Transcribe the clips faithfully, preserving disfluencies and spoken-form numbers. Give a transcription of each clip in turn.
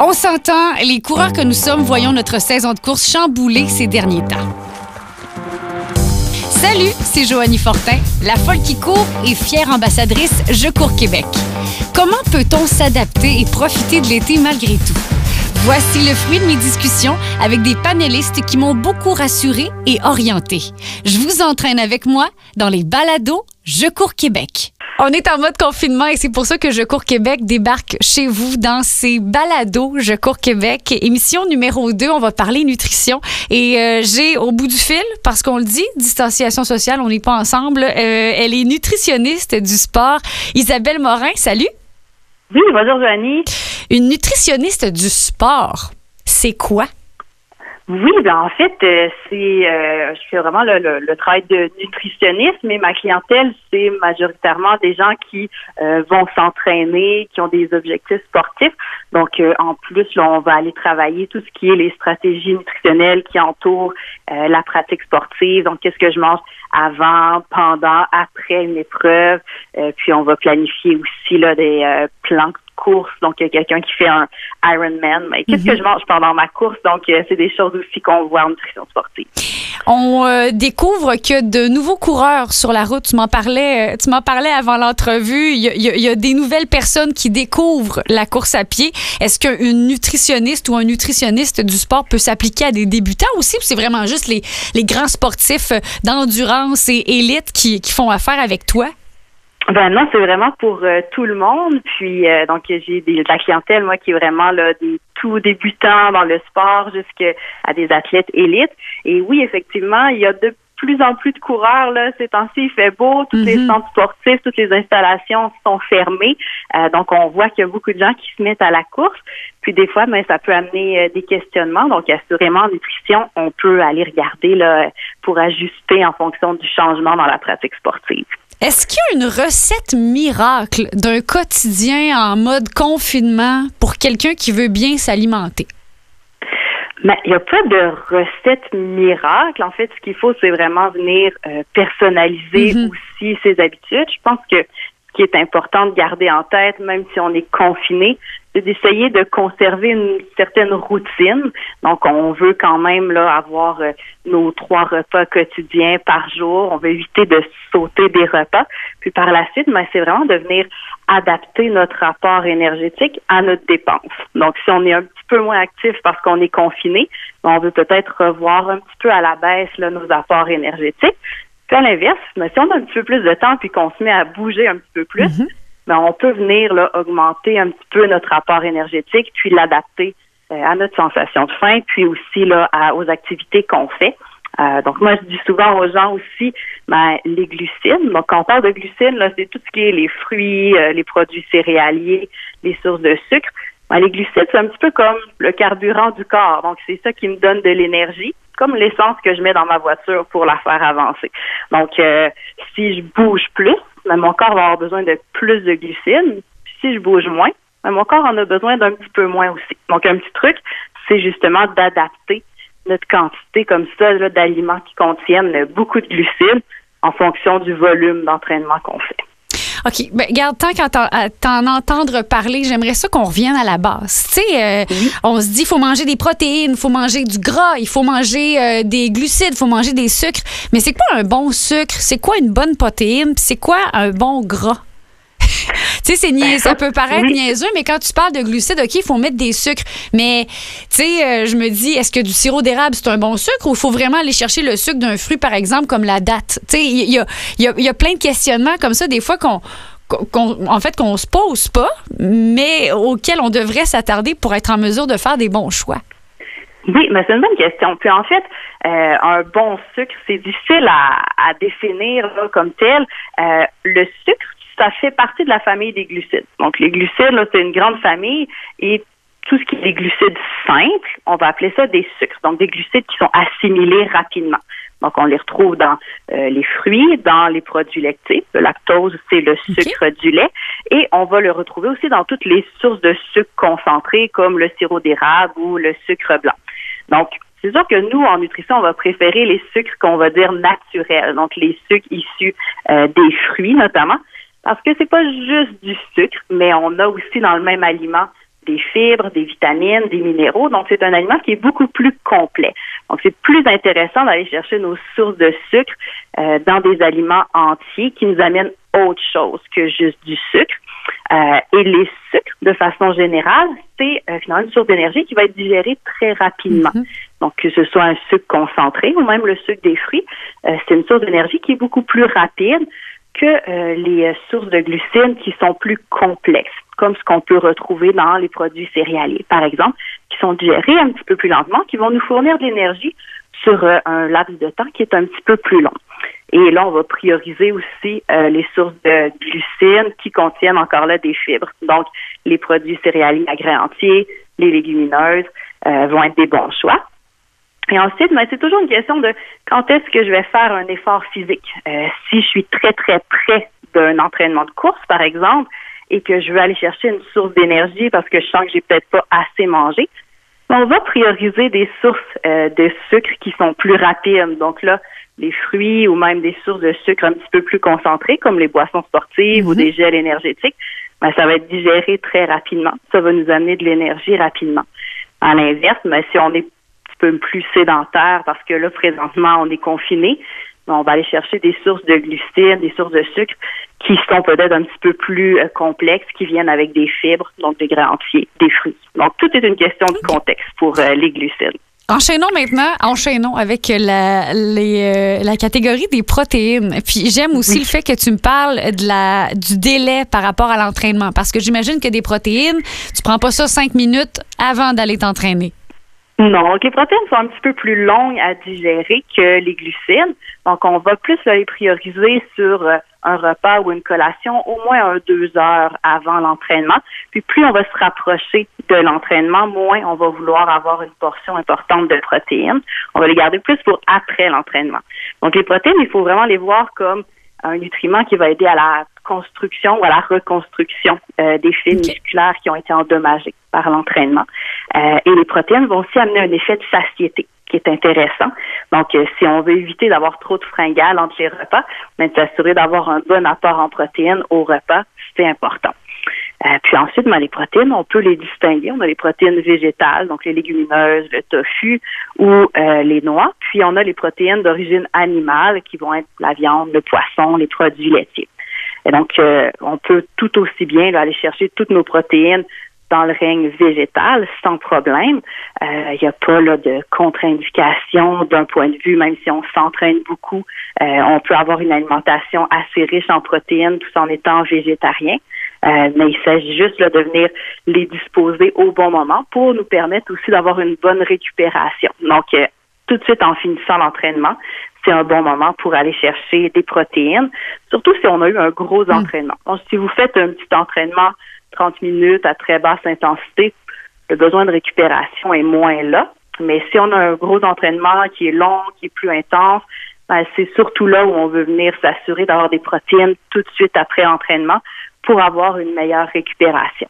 On s'entend, les coureurs que nous sommes voyons notre saison de course chambouler ces derniers temps. Salut, c'est Joanie Fortin, la folle qui court et fière ambassadrice Je cours Québec. Comment peut-on s'adapter et profiter de l'été malgré tout? Voici le fruit de mes discussions avec des panélistes qui m'ont beaucoup rassurée et orientée. Je vous entraîne avec moi dans les balados Je cours Québec. On est en mode confinement et c'est pour ça que Je cours Québec débarque chez vous dans ces balados Je cours Québec. Émission numéro deux, on va parler nutrition. Et euh, j'ai au bout du fil, parce qu'on le dit, distanciation sociale, on n'est pas ensemble, euh, elle est nutritionniste du sport. Isabelle Morin, salut! Oui, bonjour Joanie. Une nutritionniste du sport, c'est quoi? Oui, ben en fait, euh, c'est euh, je fais vraiment le, le, le travail de nutritionniste, mais ma clientèle, c'est majoritairement des gens qui euh, vont s'entraîner, qui ont des objectifs sportifs. Donc, euh, en plus, là, on va aller travailler tout ce qui est les stratégies nutritionnelles qui entourent euh, la pratique sportive. Donc, qu'est-ce que je mange avant, pendant, après une épreuve. Euh, puis, on va planifier aussi là des euh, plans de course. Donc, il y a quelqu'un qui fait un Ironman. Mais qu'est-ce mm-hmm. que je mange pendant ma course? Donc, euh, c'est des choses aussi qu'on voit en nutrition sportive. On euh, découvre que de nouveaux coureurs sur la route. Tu m'en parlais, tu m'en parlais avant l'entrevue. Il y a, il y a, il y a des nouvelles personnes qui découvrent la course à pied. Est-ce qu'une nutritionniste ou un nutritionniste du sport peut s'appliquer à des débutants aussi, ou c'est vraiment juste les, les grands sportifs d'endurance et élite qui, qui font affaire avec toi? Ben non, c'est vraiment pour euh, tout le monde. Puis euh, donc j'ai des, de la clientèle, moi, qui est vraiment là des tout débutants dans le sport jusqu'à des athlètes élites. Et oui, effectivement, il y a de plus en plus de coureurs là. Ces temps-ci, il fait beau, tous mm-hmm. les centres sportifs, toutes les installations sont fermées. Euh, donc on voit qu'il y a beaucoup de gens qui se mettent à la course. Puis des fois, ben ça peut amener euh, des questionnements. Donc assurément, en nutrition, on peut aller regarder là pour ajuster en fonction du changement dans la pratique sportive. Est-ce qu'il y a une recette miracle d'un quotidien en mode confinement pour quelqu'un qui veut bien s'alimenter? Mais il n'y a pas de recette miracle. En fait, ce qu'il faut, c'est vraiment venir euh, personnaliser mm-hmm. aussi ses habitudes. Je pense que ce qui est important de garder en tête, même si on est confiné, c'est d'essayer de conserver une certaine routine. Donc, on veut quand même là avoir euh, nos trois repas quotidiens par jour. On veut éviter de sauter des repas. Puis par la suite, ben, c'est vraiment de venir adapter notre rapport énergétique à notre dépense. Donc, si on est un petit peu moins actif parce qu'on est confiné, ben, on veut peut-être revoir un petit peu à la baisse là, nos apports énergétiques. Puis à l'inverse, ben, si on a un petit peu plus de temps puis qu'on se met à bouger un petit peu plus, mm-hmm. ben, on peut venir là, augmenter un petit peu notre rapport énergétique puis l'adapter euh, à notre sensation de faim puis aussi là, à, aux activités qu'on fait. Euh, donc, moi, je dis souvent aux gens aussi, ben, les glucides. Donc, quand on parle de glucides, là, c'est tout ce qui est les fruits, euh, les produits céréaliers, les sources de sucre. Ben, les glucides, c'est un petit peu comme le carburant du corps. Donc, c'est ça qui me donne de l'énergie, comme l'essence que je mets dans ma voiture pour la faire avancer. Donc, euh, si je bouge plus, ben, mon corps va avoir besoin de plus de glucides. Puis, si je bouge moins, ben, mon corps en a besoin d'un petit peu moins aussi. Donc, un petit truc, c'est justement d'adapter notre quantité comme ça là, d'aliments qui contiennent beaucoup de glucides en fonction du volume d'entraînement qu'on fait. OK. Ben, regarde, tant qu'à t'en, t'en entendre parler, j'aimerais ça qu'on revienne à la base. Tu sais, euh, oui. On se dit, il faut manger des protéines, il faut manger du gras, il faut manger euh, des glucides, il faut manger des sucres. Mais c'est quoi un bon sucre? C'est quoi une bonne protéine? Puis c'est quoi un bon gras? Tu sais, c'est nia- ça peut paraître oui. niaiseux, mais quand tu parles de glucides, OK, il faut mettre des sucres. Mais, tu sais, euh, je me dis, est-ce que du sirop d'érable, c'est un bon sucre ou il faut vraiment aller chercher le sucre d'un fruit, par exemple, comme la date? Tu sais, il y a, y, a, y a plein de questionnements comme ça, des fois, qu'on, qu'on, en fait, qu'on se pose pas, mais auxquels on devrait s'attarder pour être en mesure de faire des bons choix. Oui, mais c'est une bonne question. Puis en fait, euh, un bon sucre, c'est difficile à, à définir là, comme tel. Euh, le sucre, ça fait partie de la famille des glucides. Donc, les glucides, là, c'est une grande famille et tout ce qui est des glucides simples, on va appeler ça des sucres. Donc, des glucides qui sont assimilés rapidement. Donc, on les retrouve dans euh, les fruits, dans les produits laitiers. Le lactose, c'est le sucre okay. du lait. Et on va le retrouver aussi dans toutes les sources de sucre concentrés, comme le sirop d'érable ou le sucre blanc. Donc, c'est sûr que nous, en nutrition, on va préférer les sucres qu'on va dire naturels. Donc, les sucres issus euh, des fruits, notamment. Parce que c'est pas juste du sucre, mais on a aussi dans le même aliment des fibres, des vitamines, des minéraux. Donc, c'est un aliment qui est beaucoup plus complet. Donc, c'est plus intéressant d'aller chercher nos sources de sucre euh, dans des aliments entiers qui nous amènent autre chose que juste du sucre. Euh, et les sucres, de façon générale, c'est euh, finalement une source d'énergie qui va être digérée très rapidement. Mm-hmm. Donc, que ce soit un sucre concentré ou même le sucre des fruits, euh, c'est une source d'énergie qui est beaucoup plus rapide que euh, les euh, sources de glucides qui sont plus complexes, comme ce qu'on peut retrouver dans les produits céréaliers, par exemple, qui sont digérés un petit peu plus lentement, qui vont nous fournir de l'énergie sur euh, un laps de temps qui est un petit peu plus long. Et là, on va prioriser aussi euh, les sources de glucides qui contiennent encore là des fibres. Donc, les produits céréaliers à grains entiers, les légumineuses euh, vont être des bons choix. Et ensuite, ben, c'est toujours une question de quand est-ce que je vais faire un effort physique. Euh, si je suis très, très près d'un entraînement de course, par exemple, et que je veux aller chercher une source d'énergie parce que je sens que j'ai peut-être pas assez mangé, on va prioriser des sources euh, de sucre qui sont plus rapides. Donc là, les fruits ou même des sources de sucre un petit peu plus concentrées, comme les boissons sportives mm-hmm. ou des gels énergétiques, ben, ça va être digéré très rapidement. Ça va nous amener de l'énergie rapidement. À l'inverse, ben, si on est peu plus sédentaire parce que là, présentement, on est confiné. On va aller chercher des sources de glucides, des sources de sucre qui sont peut-être un petit peu plus euh, complexes, qui viennent avec des fibres, donc des grains entiers, des fruits. Donc, tout est une question de contexte pour euh, les glucides. Enchaînons maintenant, enchaînons avec la, les, euh, la catégorie des protéines. Puis j'aime aussi oui. le fait que tu me parles de la, du délai par rapport à l'entraînement parce que j'imagine que des protéines, tu prends pas ça cinq minutes avant d'aller t'entraîner. Non, donc les protéines sont un petit peu plus longues à digérer que les glucides. Donc, on va plus les prioriser sur euh, un repas ou une collation au moins un, deux heures avant l'entraînement. Puis, plus on va se rapprocher de l'entraînement, moins on va vouloir avoir une portion importante de protéines. On va les garder plus pour après l'entraînement. Donc, les protéines, il faut vraiment les voir comme un nutriment qui va aider à la construction ou à la reconstruction euh, des fibres okay. musculaires qui ont été endommagées par l'entraînement. Euh, et les protéines vont aussi amener un effet de satiété qui est intéressant. Donc, euh, si on veut éviter d'avoir trop de fringales entre les repas, mais de s'assurer d'avoir un bon apport en protéines au repas, c'est important. Euh, puis ensuite, ben, les protéines, on peut les distinguer. On a les protéines végétales, donc les légumineuses, le tofu ou euh, les noix. Puis on a les protéines d'origine animale qui vont être la viande, le poisson, les produits laitiers. Et donc, euh, on peut tout aussi bien là, aller chercher toutes nos protéines dans le règne végétal sans problème. Il euh, n'y a pas là, de contre-indication d'un point de vue, même si on s'entraîne beaucoup, euh, on peut avoir une alimentation assez riche en protéines tout en étant végétarien. Euh, mais il s'agit juste là, de venir les disposer au bon moment pour nous permettre aussi d'avoir une bonne récupération. Donc, euh, tout de suite en finissant l'entraînement, c'est un bon moment pour aller chercher des protéines, surtout si on a eu un gros mmh. entraînement. Donc, si vous faites un petit entraînement trente minutes à très basse intensité, le besoin de récupération est moins là. Mais si on a un gros entraînement qui est long, qui est plus intense, ben, c'est surtout là où on veut venir s'assurer d'avoir des protéines tout de suite après l'entraînement pour avoir une meilleure récupération.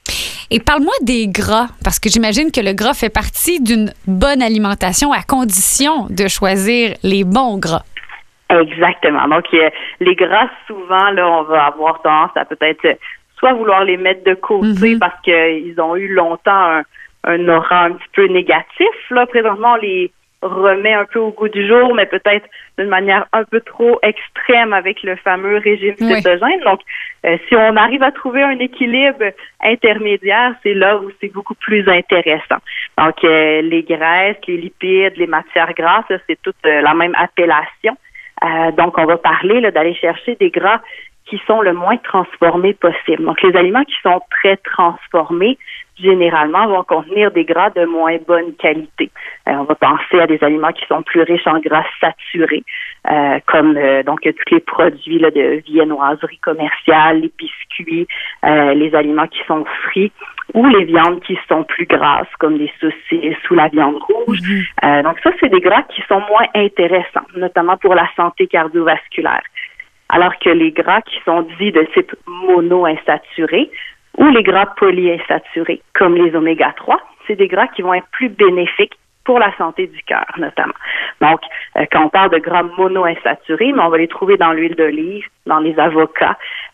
Et parle-moi des gras, parce que j'imagine que le gras fait partie d'une bonne alimentation à condition de choisir les bons gras. Exactement. Donc, euh, les gras, souvent, là, on va avoir tendance à peut-être soit vouloir les mettre de côté mm-hmm. parce qu'ils ont eu longtemps un, un aura un petit peu négatif. Là, présentement, on les remet un peu au goût du jour, mais peut-être d'une manière un peu trop extrême avec le fameux régime oui. cétogène. Donc, euh, si on arrive à trouver un équilibre intermédiaire, c'est là où c'est beaucoup plus intéressant. Donc, euh, les graisses, les lipides, les matières grasses, là, c'est toute euh, la même appellation. Euh, donc, on va parler là, d'aller chercher des gras qui sont le moins transformés possible. Donc, les aliments qui sont très transformés, généralement, vont contenir des gras de moins bonne qualité. Euh, on va penser à des aliments qui sont plus riches en gras saturés, euh, comme euh, donc tous les produits là, de viennoiserie commerciale, les biscuits, euh, les aliments qui sont frits, ou les viandes qui sont plus grasses, comme les saucisses ou la viande rouge. Mm-hmm. Euh, donc, ça, c'est des gras qui sont moins intéressants, notamment pour la santé cardiovasculaire. Alors que les gras qui sont dits de type mono-insaturé ou les gras polyinsaturés, comme les oméga trois, c'est des gras qui vont être plus bénéfiques pour la santé du cœur, notamment. Donc, euh, quand on parle de gras mono-insaturés, mais on va les trouver dans l'huile d'olive, dans les avocats,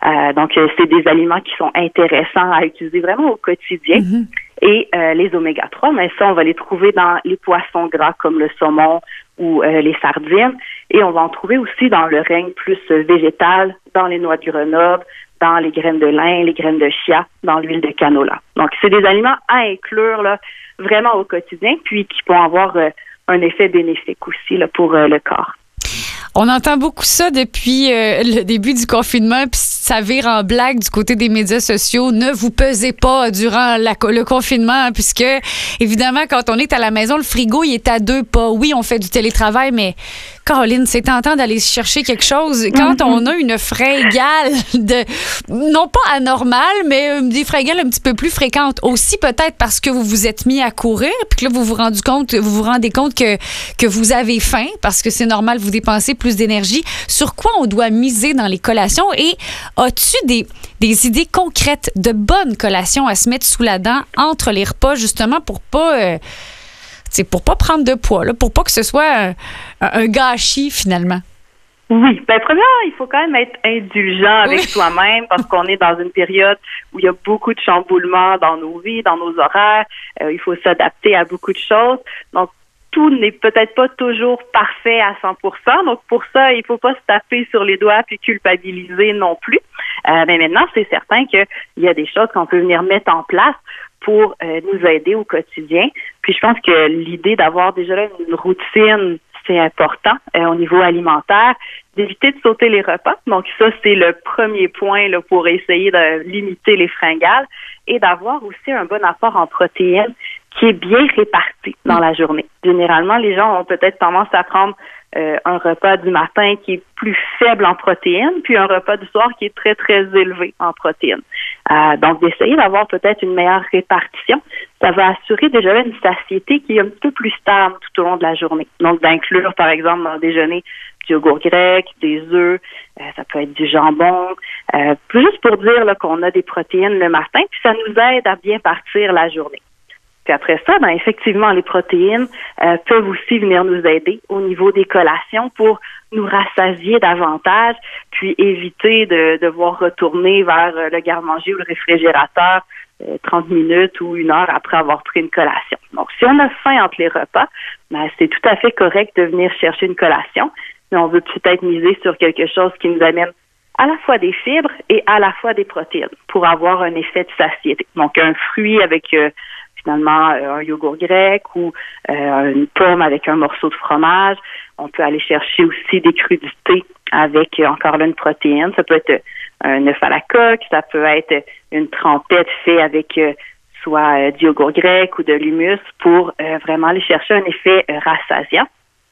Euh, donc, euh, c'est des aliments qui sont intéressants à utiliser vraiment au quotidien. Mm-hmm. Et euh, les oméga trois, mais ça, on va les trouver dans les poissons gras comme le saumon ou euh, les sardines. Et on va en trouver aussi dans le règne plus euh, végétal, dans les noix de Grenoble, dans les graines de lin, les graines de chia, dans l'huile de canola. Donc, c'est des aliments à inclure là, vraiment au quotidien, puis qui vont avoir euh, un effet bénéfique aussi là, pour euh, le corps. On entend beaucoup ça depuis euh, le début du confinement, puis ça vire en blague du côté des médias sociaux. Ne vous pesez pas durant la, le confinement, puisque, évidemment, quand on est à la maison, le frigo, il est à deux pas. Oui, on fait du télétravail, mais Caroline, c'est tentant d'aller chercher quelque chose. Quand mm-hmm. on a une fringale de, non pas anormale, mais des fringales un petit peu plus fréquentes, aussi peut-être parce que vous vous êtes mis à courir, puis que là, vous vous rendez compte, vous vous rendez compte que, que vous avez faim, parce que c'est normal, vous dépensez plus d'énergie. Sur quoi on doit miser dans les collations? Et as-tu des, des idées concrètes de bonnes collations à se mettre sous la dent entre les repas, justement, pour pas... Euh, C'est pour pas prendre de poids, là, pour pas que ce soit un, un gâchis, finalement. Oui. Bien, premièrement, il faut quand même être indulgent avec oui. soi-même parce qu'on est dans une période où il y a beaucoup de chamboulements dans nos vies, dans nos horaires. Euh, il faut s'adapter à beaucoup de choses. Donc, tout n'est peut-être pas toujours parfait à cent pour cent. Donc, pour ça, il faut pas se taper sur les doigts puis culpabiliser non plus. Euh, mais maintenant, c'est certain qu'il y a des choses qu'on peut venir mettre en place pour euh, nous aider au quotidien. Puis je pense que l'idée d'avoir déjà là une routine, c'est important euh, au niveau alimentaire, d'éviter de sauter les repas. Donc ça, c'est le premier point là, pour essayer de limiter les fringales et d'avoir aussi un bon apport en protéines qui est bien réparti dans la journée. Généralement, les gens ont peut-être tendance à prendre euh, un repas du matin qui est plus faible en protéines, puis un repas du soir qui est très, très élevé en protéines. Euh, donc, d'essayer d'avoir peut-être une meilleure répartition, ça va assurer déjà une satiété qui est un peu plus stable tout au long de la journée. Donc, d'inclure, par exemple, dans le déjeuner, du yogourt grec, des œufs, euh, ça peut être du jambon, euh, juste pour dire là, qu'on a des protéines le matin, puis ça nous aide à bien partir la journée. Puis après ça, ben effectivement, les protéines euh, peuvent aussi venir nous aider au niveau des collations pour nous rassasier davantage, puis éviter de devoir retourner vers le garde-manger ou le réfrigérateur euh, trente minutes ou une heure après avoir pris une collation. Donc, si on a faim entre les repas, ben, c'est tout à fait correct de venir chercher une collation, mais on veut peut-être miser sur quelque chose qui nous amène à la fois des fibres et à la fois des protéines pour avoir un effet de satiété. Donc, un fruit avec... Euh, finalement euh, un yogourt grec ou euh, une pomme avec un morceau de fromage. On peut aller chercher aussi des crudités avec euh, encore là une protéine. Ça peut être un œuf à la coque, ça peut être une trempette faite avec euh, soit euh, du yogourt grec ou de l'humus pour euh, vraiment aller chercher un effet euh, rassasiant.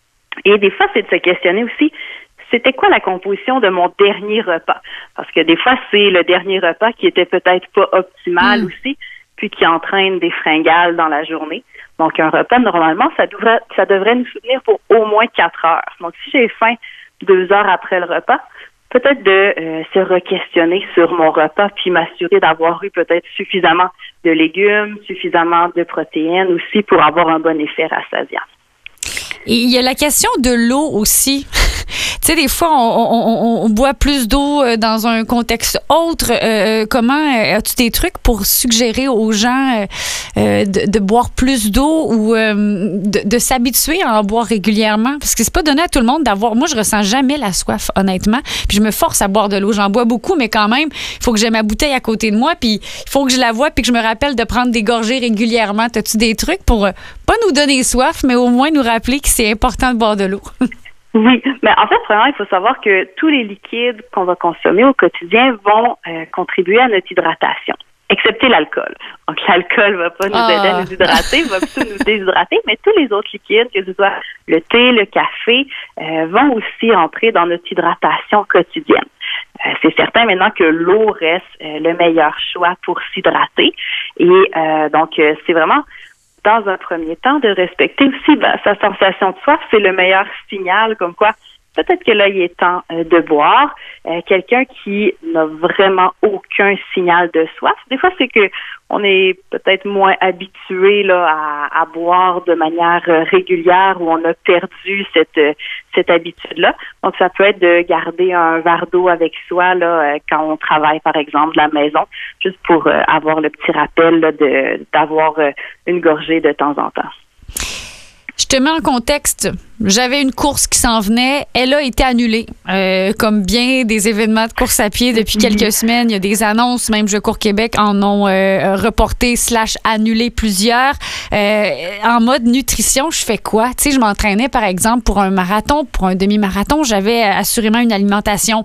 Et des fois, c'est de se questionner aussi, c'était quoi la composition de mon dernier repas? Parce que des fois, c'est le dernier repas qui était peut-être pas optimal mmh. aussi, puis qui entraîne des fringales dans la journée. Donc, un repas, normalement, ça devrait, ça devrait nous soutenir pour au moins quatre heures. Donc, si j'ai faim deux heures après le repas, peut-être de euh, se re-questionner sur mon repas, puis m'assurer d'avoir eu peut-être suffisamment de légumes, suffisamment de protéines aussi pour avoir un bon effet rassasiant. Et il y a la question de l'eau aussi. Tu sais, des fois, on, on, on boit plus d'eau dans un contexte autre. Euh, comment as-tu des trucs pour suggérer aux gens euh, de, de boire plus d'eau ou euh, de, de s'habituer à en boire régulièrement? Parce que c'est pas donné à tout le monde d'avoir... Moi, je ressens jamais la soif, honnêtement. Puis je me force à boire de l'eau. J'en bois beaucoup, mais quand même, il faut que j'ai ma bouteille à côté de moi, puis il faut que je la voie, puis que je me rappelle de prendre des gorgées régulièrement. As-tu des trucs pour euh, pas nous donner soif, mais au moins nous rappeler que c'est important de boire de l'eau? Oui, mais en fait, vraiment, il faut savoir que tous les liquides qu'on va consommer au quotidien vont euh, contribuer à notre hydratation, excepté l'alcool. Donc, l'alcool va pas nous ah. aider à nous hydrater, va plutôt nous déshydrater, mais tous les autres liquides, que ce soit le thé, le café, euh, vont aussi entrer dans notre hydratation quotidienne. Euh, c'est certain maintenant que l'eau reste euh, le meilleur choix pour s'hydrater. Et euh, donc, euh, c'est vraiment... dans un premier temps, de respecter aussi ben, sa sensation de soif, c'est le meilleur signal, comme quoi peut-être que là, il est temps euh, de boire. Euh, quelqu'un qui n'a vraiment aucun signal de soif. Des fois, c'est que on est peut-être moins habitué là à, à boire de manière euh, régulière ou on a perdu cette euh, cette habitude-là. Donc, ça peut être de garder un verre d'eau avec soi là euh, quand on travaille, par exemple, de la maison, juste pour euh, avoir le petit rappel là, de d'avoir euh, une gorgée de temps en temps. Je te mets en contexte. J'avais une course qui s'en venait. Elle a été annulée. Euh, comme bien des événements de course à pied depuis quelques semaines, il y a des annonces. Même Je cours Québec en ont euh, reporté slash annulé plusieurs. Euh, en mode nutrition, je fais quoi? Tu sais, je m'entraînais, par exemple, pour un marathon, pour un demi-marathon. J'avais assurément une alimentation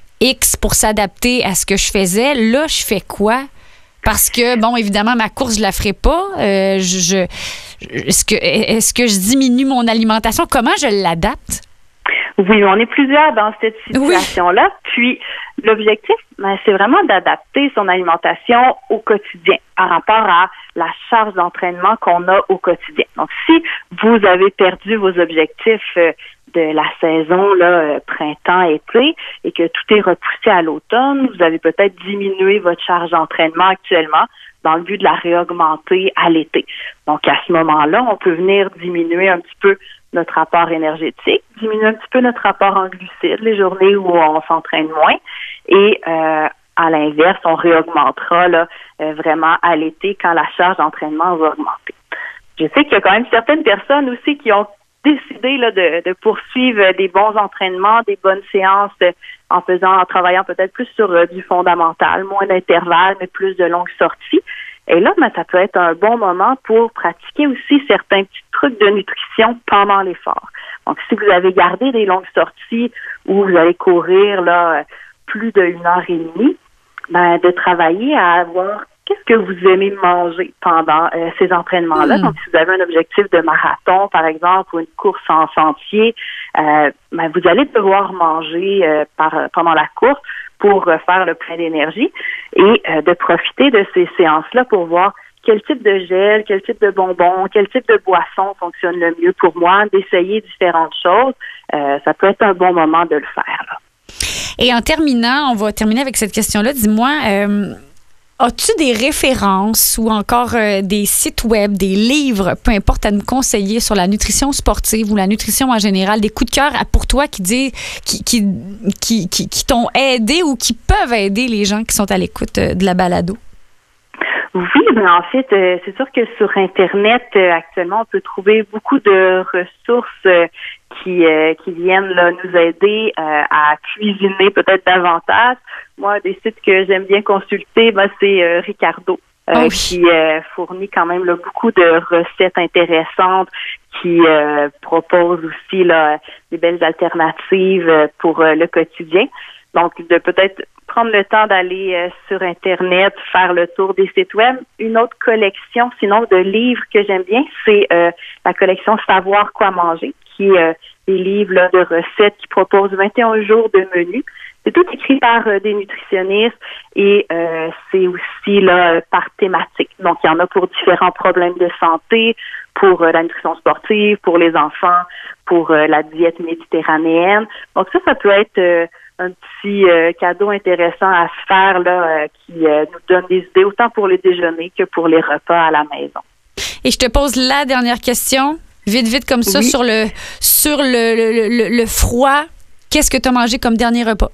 X pour s'adapter à ce que je faisais. Là, je fais quoi? Parce que, bon, évidemment, ma course, je la ferai pas. Euh, je, je, est-ce que, est-ce que je diminue mon alimentation? Comment je l'adapte? Oui, on est plusieurs dans cette situation-là. Oui. Puis, l'objectif, ben, c'est vraiment d'adapter son alimentation au quotidien par rapport à la charge d'entraînement qu'on a au quotidien. Donc, si vous avez perdu vos objectifs euh, de la saison là, euh, printemps-été et que tout est repoussé à l'automne, vous avez peut-être diminué votre charge d'entraînement actuellement dans le but de la réaugmenter à l'été. Donc, à ce moment-là, on peut venir diminuer un petit peu notre apport énergétique, diminuer un petit peu notre apport en glucides, les journées où on s'entraîne moins. Et euh, à l'inverse, on réaugmentera là, euh, vraiment à l'été quand la charge d'entraînement va augmenter. Je sais qu'il y a quand même certaines personnes aussi qui ont décidé là, de, de poursuivre des bons entraînements, des bonnes séances euh, en faisant, en travaillant peut-être plus sur euh, du fondamental, moins d'intervalles, mais plus de longues sorties. Et là, ben, ça peut être un bon moment pour pratiquer aussi certains petits trucs de nutrition pendant l'effort. Donc, si vous avez gardé des longues sorties où vous allez courir là plus d'une heure et demie, ben, de travailler à avoir qu'est-ce que vous aimez manger pendant euh, ces entraînements-là. Mmh. Donc, si vous avez un objectif de marathon, par exemple, ou une course en sentier, euh, ben, vous allez devoir manger euh, par, pendant la course pour euh, faire le plein d'énergie et euh, de profiter de ces séances-là pour voir quel type de gel, quel type de bonbons, quel type de boisson fonctionne le mieux pour moi, d'essayer différentes choses. Euh, ça peut être un bon moment de le faire, là. Et en terminant, on va terminer avec cette question-là. Dis-moi, euh, as-tu des références ou encore euh, des sites web, des livres, peu importe, à nous conseiller sur la nutrition sportive ou la nutrition en général, des coups de cœur pour toi qui, dit, qui, qui, qui, qui, qui t'ont aidé ou qui peuvent aider les gens qui sont à l'écoute de la balado? Oui, ben en fait, euh, c'est sûr que sur Internet, euh, actuellement, on peut trouver beaucoup de ressources euh, qui euh, qui viennent là, nous aider euh, à cuisiner peut-être davantage. Moi, des sites que j'aime bien consulter, ben, c'est euh, Ricardo, euh, oh oui. qui euh, fournit quand même là, beaucoup de recettes intéressantes, qui euh, propose aussi là, des belles alternatives pour euh, le quotidien. Donc, de peut-être prendre le temps d'aller euh, sur Internet, faire le tour des sites web. Une autre collection, sinon, de livres que j'aime bien, c'est euh, la collection Savoir quoi manger, qui est euh, des livres là, de recettes qui proposent vingt et un jours de menus. C'est tout écrit par euh, des nutritionnistes et euh, c'est aussi là par thématique. Donc, il y en a pour différents problèmes de santé, pour euh, la nutrition sportive, pour les enfants, pour euh, la diète méditerranéenne. Donc, ça, ça peut être euh, un petit euh, cadeau intéressant à se faire là, euh, qui euh, nous donne des idées autant pour les déjeuners que pour les repas à la maison. Et je te pose la dernière question, vite, vite comme ça, oui. sur le sur le, le, le, le froid. Qu'est-ce que tu as mangé comme dernier repas?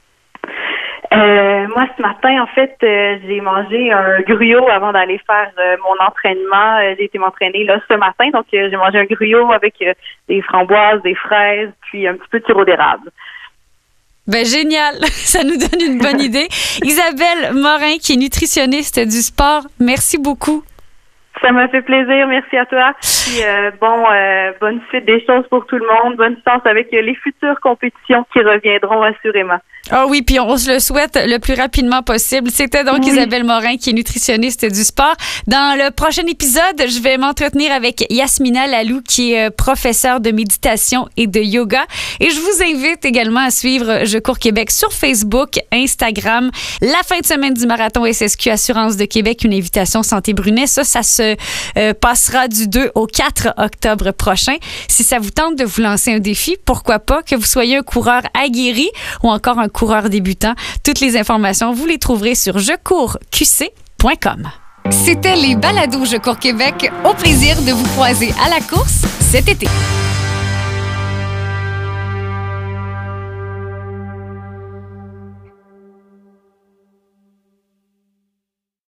Euh, moi, ce matin, en fait, euh, j'ai mangé un gruyot avant d'aller faire euh, mon entraînement. Euh, j'ai été m'entraîner là ce matin, donc euh, j'ai mangé un gruyot avec euh, des framboises, des fraises, puis un petit peu de sirop d'érable. Ben génial, ça nous donne une bonne idée. Isabelle Morin, qui est nutritionniste du sport, merci beaucoup. Ça m'a fait plaisir, merci à toi. Puis euh, bon, euh, bonne suite des choses pour tout le monde, bonne chance avec les futures compétitions qui reviendront assurément. Ah oh oui, puis on se le souhaite le plus rapidement possible. C'était donc oui. Isabelle Morin, qui est nutritionniste du sport. Dans le prochain épisode, je vais m'entretenir avec Yasmina Lalou, qui est professeure de méditation et de yoga. Et je vous invite également à suivre Je cours Québec sur Facebook, Instagram. La fin de semaine du marathon S S Q Assurance de Québec, une invitation Santé Brunet. Ça, ça se euh, passera du deux au quatre octobre prochain. Si ça vous tente de vous lancer un défi, pourquoi pas, que vous soyez un coureur aguerri ou encore un coureur débutant. Toutes les informations, vous les trouverez sur je cours q c point com. C'était les Balados Je cours Québec. Au plaisir de vous croiser à la course cet été.